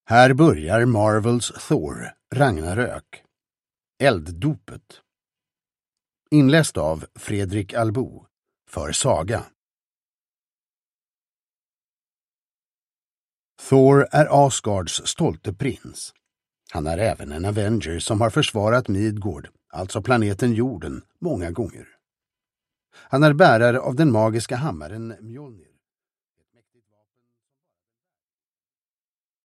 Här börjar Marvels Thor, Ragnarök. Elddopet. Inläst av Fredrik Albo för Saga. Thor är Asgards stolte prins. Han är även en Avenger som har försvarat Midgård, alltså planeten jorden, många gånger. Han är bärare av den magiska hammaren Mjolnir.